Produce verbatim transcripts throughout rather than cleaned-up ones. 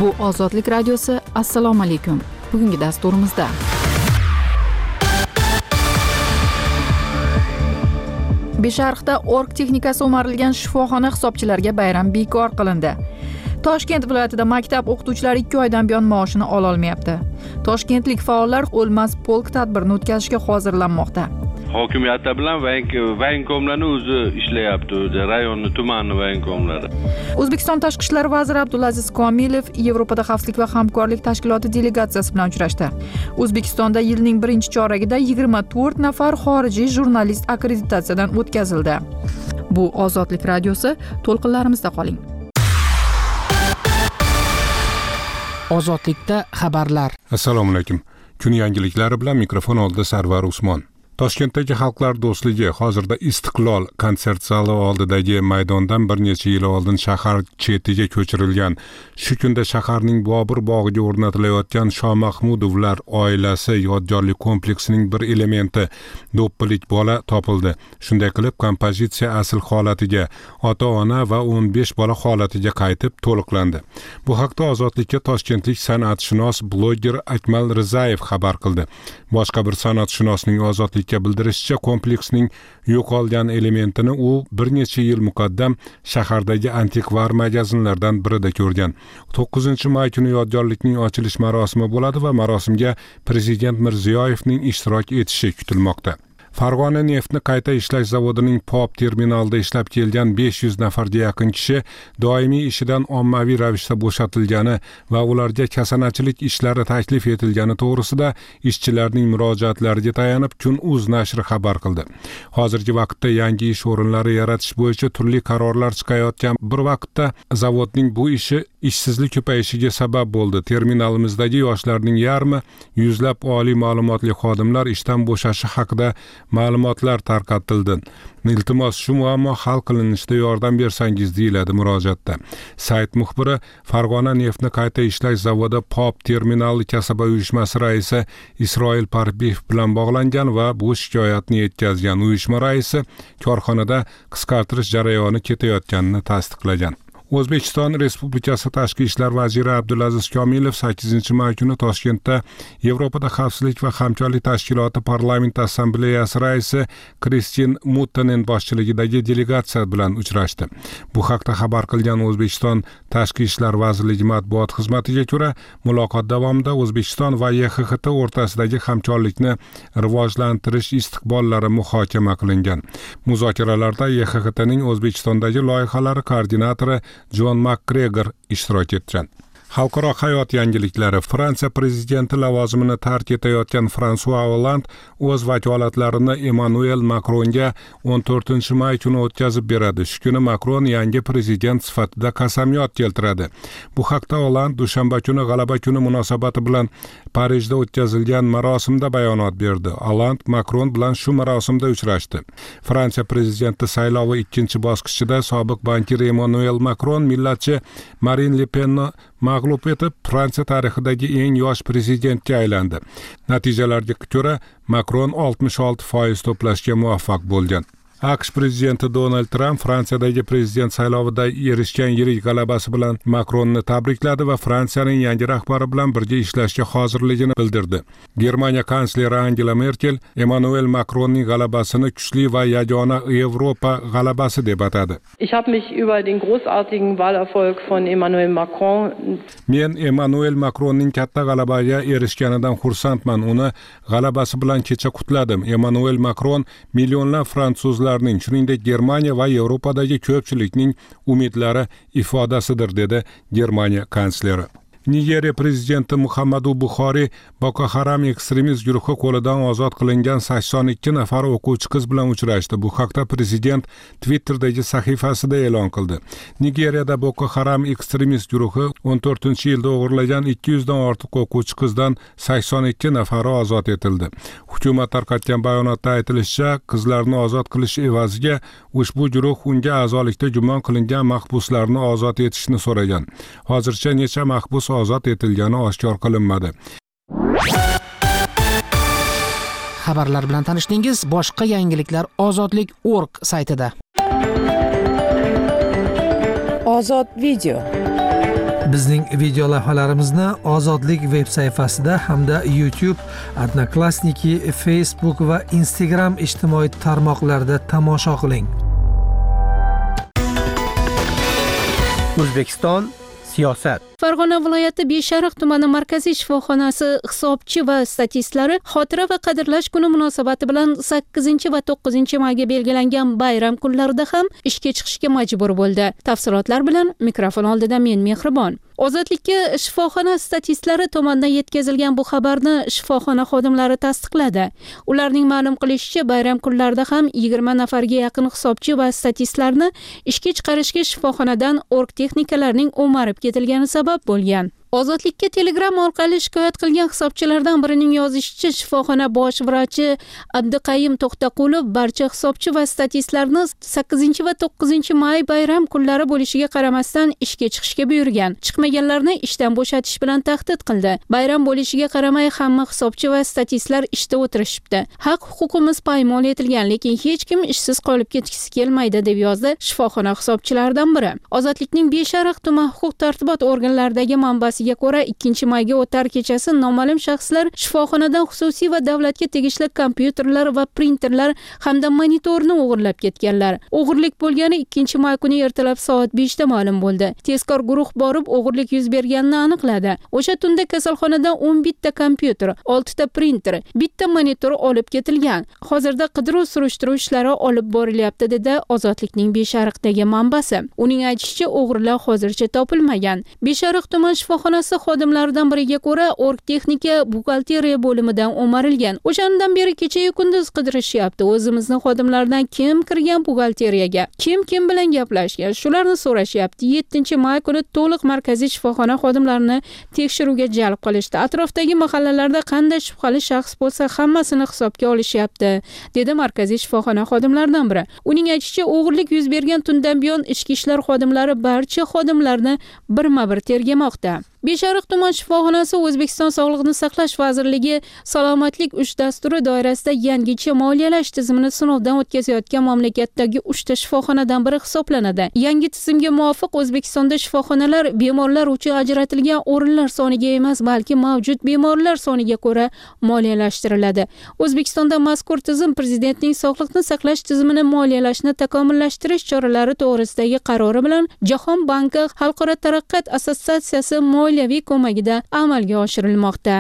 Bu Ozodlik radiosi. Assalomu alaykum. Bugungi dasturimizda Besharqda org texnikasi o'marilgan shifoxona hisobchilariga bayram bekor qilindi. Toshkent viloyatida maktab o'qituvchilari ikki oydan buyon maoshini ola olmayapti. Toshkentlik faollar O'lmas polk tadbirini o'tkazishga hozirlanmoqda. Hokimiyatda bilan voyinkomlarni o'zi ishlayapti, o'zi rayonni, tumanni voyinkomlari. O'zbekiston tashqi ishlar vaziri Abdulaziz Komilov Yevropada xavfsizlik va hamkorlik tashkiloti delegatsiyasi bilan uchrashdi. O'zbekistonda yilning birinchi choragida yigirma to'rt nafar xorijiy jurnalist akkreditatsiyadan o'tkazildi. Bu Ozodlik radiosi. To'lqinlarimizda qoling. Ozodlikda xabarlar. Assalomu alaykum. Kun yangiliklari bilan mikrofon oldida Sarvar Usmon. Toshkentdagi Xalqlar do'stligi hozirda Istiqlol konsert zali oldidagi maydondan bir necha yil oldin shahar chetiga ko'chirilgan. Shu kunda shaharning Bobur bog'iga o'rnatilayotgan Shoh Mahmudovlar oilasi yodgorlik kompleksining bir elementi do'ppilik bola topildi. Shunday qilib kompozitsiya asl holatiga, ota-ona va o'n besh bola holatiga qaytib to'liqlandi. Bu haqda Ozodlikka toshkentlik san'atshunos bloger Akmal Rizayev xabar qildi. Boshqa bir san'atshunosning Ozodlik bildirishicha, kompleksning yo'qolgan elementini u bir necha yil muqaddam shahardagi antikvar magazinlardan birida ko'rgan. to'qqizinchi may kuni yodgorlikning ochilish marosimi bo'ladi va marosimga Prezident Mirziyoyevning ishtirok etishi kutilmoqda. Farg'ona neftni qayta ishlash zavodining Pop terminalida ishlab kelgan besh yuz nafarga yaqin kishi doimiy ishidan ommaviy ravishda bo'shatilgani va ularga kasanachilik ishlari taklif etilgani to'g'risida ishchilarning murojaatlariga tayanib Kun.uz nashri xabar qildi. Hozirgi vaqtda yangi ish o'rinlari yaratish bo'yicha turli qarorlar chiqayotgan bir vaqtda zavodning bu ishi ishsizlik ko'payishiga sabab bo'ldi. Terminalimizdagi yoshlarning yarmi yuzlab oliy ma'lumotli xodimlar ishdan bo'shashi haqida ma'lumotlar tarqatildi. Iltimos, shu muammo hal qilinishida yordam bersangiz, deyiladi murojaatda. Sayt muxbiri Farg'ona neftni qayta ishlash zavodi Pop terminali kasaba uyushmasi raisi Isroil Parpiyev bilan bog'langan va bu shikoyatni yetkazgan. Uyushma raisi korxonada qisqartirish jarayoni ketayotganini tasdiqlagan. O'zbekiston Respublikasi Tashqi ishlar vaziri Abdulaziz Komilov sakkizinchi may kuni Toshkentda Yevropada xavfsizlik va hamkorlik tashkiloti parlament assambleyasi raisi Kristin Muttanen boshchiligidagi delegatsiya bilan uchrashdi. Bu haqda xabar qilgan O'zbekiston Tashqi ishlar vazirligi matbuot xizmatiga ko'ra, muloqot davomida O'zbekiston va Y X X T o'rtasidagi hamkorlikni rivojlantirish istiqbollari muhokama qilingan. Muzokaralarda Y X X T'ning O'zbekistondagi loyihalari koordinatori John McGregor ishtirok etgan. Xalqaro hayot yangiliklari. Fransiya prezidenti lavozimini tark etayotgan François Hollande o'z vakolatlarini Emmanuel Macronga o'n to'rtinchi may kuni o'tkazib beradi. Shu kuni Macron yangi prezident sifatida qasamyod keltiradi. Bu haqda Hollande dushanba kuni G'alaba kuni munosabati bilan Parijda o'tkazilgan marosimda bayonot berdi. Hollande Macron bilan shu marosimda uchrashdi. Fransiya prezidenti saylovi ikkinchi bosqichida sobiq bankir Emmanuel Macron millatchi Marine Le Penni mag'lub etib, Fransiya tarixidagi eng yosh prezidentga aylandi. Natijalarga ko'ra, Macron oltmish olti foiz to'plashga muvaffaq bo'lgan. AQSh prezidenti Donald Trump Fransiyadagi prezident saylovida erishgan yirik g'alabasi bilan Macronni tabrikladi va Fransiyaning yangi rahbari bilan birga ishlashga hozirligini bildirdi. Germaniya kansleri Angela Merkel Emmanuel Macronning g'alabasini kuchli va yagona Yevropa g'alabasi deb atadi. Ich habe mich über den großartigen Wahlerfolg von Emmanuel Macron Men Emmanuel Macronning katta g'alabaga erishganidan xursandman. Uni g'alabasi bilan kecha qutladim. Emmanuel Macron millionlab fransuzlar, shuningdek Germaniya va Yevropadagi ko'pchilikning umidlari ifodasidir, dedi Germaniya kansleri. Nigeriya prezidenti Muhammadu Buhori Boko Haram ekstremist guruhi qo'lidan ozod qilingan sakson ikki nafar o'quvchi qiz bilan uchrashdi. Bu haqda prezident Twitter'dagi sahifasida e'lon qildi. Nigeriyada Boko Haram ekstremist guruhi o'n to'rtinchi yilda o'g'irlagan ikki yuzdan ortiq o'quvchi qizdan sakson ikki nafari ozod etildi. Hukumat tarqatgan bayonotda aytilishicha, qizlarni ozod qilish evaziga ushbu guruh unga a'zolikda gumon qilingan mahbuslarni ozod etishni so'ragan. Hozircha necha mahbus ozod etilgani oshkor qilinmadi. Xabarlar bilan tanishdingiz. Boshqa yangiliklar ozodlik nokta org saytida. Ozod video. Bizning video lavhalarimizni Ozodlik veb sayfasida hamda YouTube, Odnoklassniki, Facebook va Instagram ijtimoiy tarmoqlarida tomosha qiling. O'zbekiston siyosat. Farg'ona viloyati Beshariq tumani markaziy shifoxonasi hisobchi va statistlari xotira va qadrlash kuni munosabati bilan sakkizinchi va to'qqizinchi mayga belgilangan bayram kunlarida ham ishga chiqishga majbur bo'ldi. Tafsilotlar bilan mikrofon oldida men Mehribon. Ozodlikka shifoxona statistlari tomonidan yetkazilgan bu xabarni shifoxona xodimlari tasdiqladi. Ularning ma'lum qilishicha, bayram kunlarida ham yigirma nafarga yaqin hisobchi va statistlarni ishga chiqarishga shifoxonadan org texnikalarining o'marib ketilgani sabab bo'lgan. Ozodlikka Telegram orqali shikoyat qilgan hisobchilardan birining yozishicha, shifoxona bosh vrachi Abduqayim To'xtaqulov barcha hisobchi va statistlarni sakkizinchi va to'qqizinchi may bayram kunlari bo'lishiga qaramasdan ishga chiqishga buyurgan. Chiqmaganlarni ishdan bo'shatish bilan tahdid qildi. Bayram bo'lishiga qaramay hamma hisobchi va statistlar ishda o'tirishibdi. Haq-huquqimiz poymol etilgan, lekin hech kim ishsiz qolib ketgisi kelmaydi, deb yozdi shifoxona hisobchilaridan biri. Ozodlikning Beshariq tuman huquq-tartibot organlaridagi manbasi ga ko'ra ikkinchi mayga o'tar kechasi noma'lum shaxslar shifoxonadan xususiy va davlatga tegishli kompyuterlar va printerlar hamda monitorni o'g'irlab ketganlar. O'g'irlik bo'lgani ikkinchi may kuni ertalab soat beshda ma'lum bo'ldi. Tezkor guruh borib o'g'irlik yuz berganini aniqladi. O'sha tunda kasalxonadan o'n bitta kompyuter, olti ta printer, bitta monitor olib ketilgan. Hozirda qidiruv surishtiruv ishlari olib borilyapti, dedi Ozodlikning Beshariqdagi manbasi. Uning aytishicha, o'g'rilar hozircha topilmagan. Beshariq tuman shifoxonasi xodimlaridan biriga ko'ra, org texnika buxgalteriya bo'limidan o'marilgan. O'shandan beri kecha-yu kunduz qidirishyapti. O'zimizning xodimlardan kim kirgan buxgalteriyaga, kim kim bilan gaplashgan, shularni so'rashyapti. yettinchi may kuni to'liq markaziy shifoxona xodimlarini tekshiruvga jalb qilishdi. Atrofdagi mahallalarda qanday shubhali shaxs bo'lsa, hammasini hisobga olishyapti, dedi markaziy shifoxona xodimlaridan biri. Uning aytishicha, o'g'irlik yuz bergan tundan buyon ichki ishlar xodimlari barcha xodimlarni birma-bir tergamoqda. Beshariq tuman shifoxonasi O'zbekiston Sog'liqni saqlash vazirligi salomatlik uch dasturi doirasida yangicha moliyalash tizimini sinovdan o'tkazayotgan mamlakatdagi uchta shifoxonadan biri hisoblanadi. Yangi tizimga muvofiq O'zbekistonda shifoxonalar bemorlar uchun ajratilgan o'rinlar soniga emas, balki mavjud bemorlar soniga ko'ra moliyalashtiriladi. O'zbekistonda mazkur tizim Prezidentning sog'liqni saqlash tizimini moliyalashni takomillashtirish choralari to'g'risidagi qarori bilan Jahon banki Xalqaro taraqqiyot assotsiatsiyasi moliyaviy ko'magida amalga oshirilmoqda.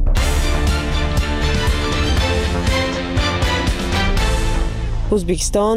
O'zbekiston